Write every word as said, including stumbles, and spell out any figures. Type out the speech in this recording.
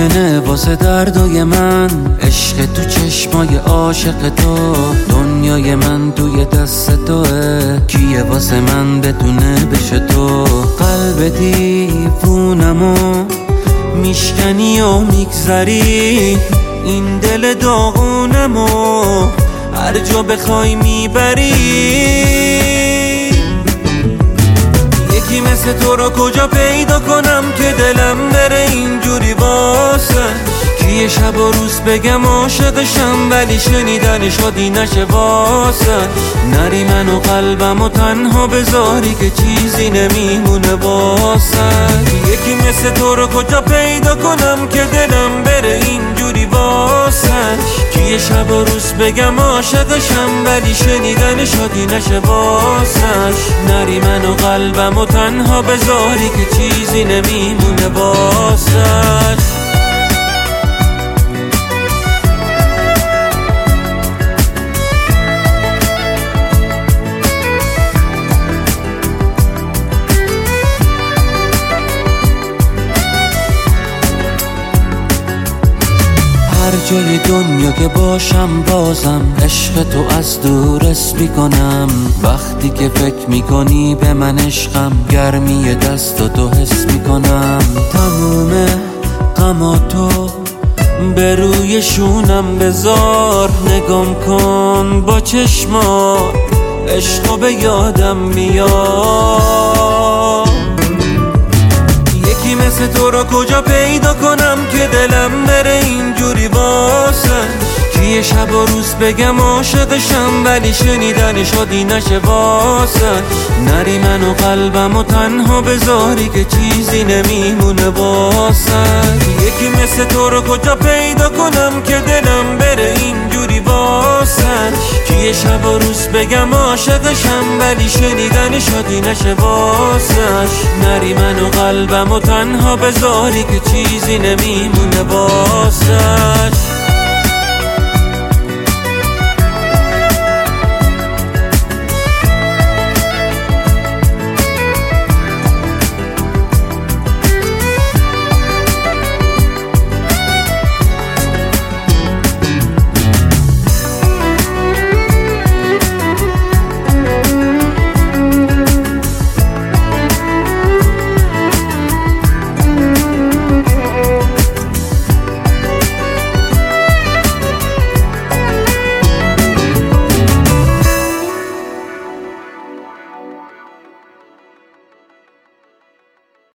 ممکنه واسه دردای من عشق تو چشمای عاشق تو، دنیای من توی دست توه، کیه واسه من بتونه بشه تو؟ قلب دیوونمو میشکنی و میگذری، این دل داغونمو هر جا بخوای میبری. یکی مثل تو رو کجا پیدا کنم که دلم بره اینجوری واسش؟ کیه شب و روز بگم عاشقشم ولی شنیدنش عادی نشه واسش؟ نری من و قلبم و تنها بذاری که چیزی نمیمونه واسش. یکی مثل تو رو کجا پیدا کنم که دلم بره اینجوری واسش؟ کیه شب و روز بگم عاشقشم ولی شنیدنش عادی نشه واسش؟ نری من و قلبم و تنها بذاری که چیزی نمیمونه واسش. هر جای دنیا که باشم بازم عشق تو از دور حس میکنم. وقتی که فکر میکنی به من عشقم گرمی دست تو حس میکنم. تموم غماتو به روی شونم بذار، نگام کن با چشمات عشقو به یادم میاد. یکی مثل تو رو کجا پیدا کنم که دلم بره اینجوری واسش؟ کیه شب و روز بگم عاشقشم ولی شنیدنش عادی نشه واسش؟ نری من و قلبم و تنها بذاری که چیزی نمیمونه واسش. یکی مثل تو رو کجا پیدا کنم که دلم بره اینجوری واسش؟ کیه شب و روز بگم عاشقشم ولی شنیدنش عادی نشه واسش؟ نری من و قلبم و تنها بذاری که چیزی نمیمونه واسش.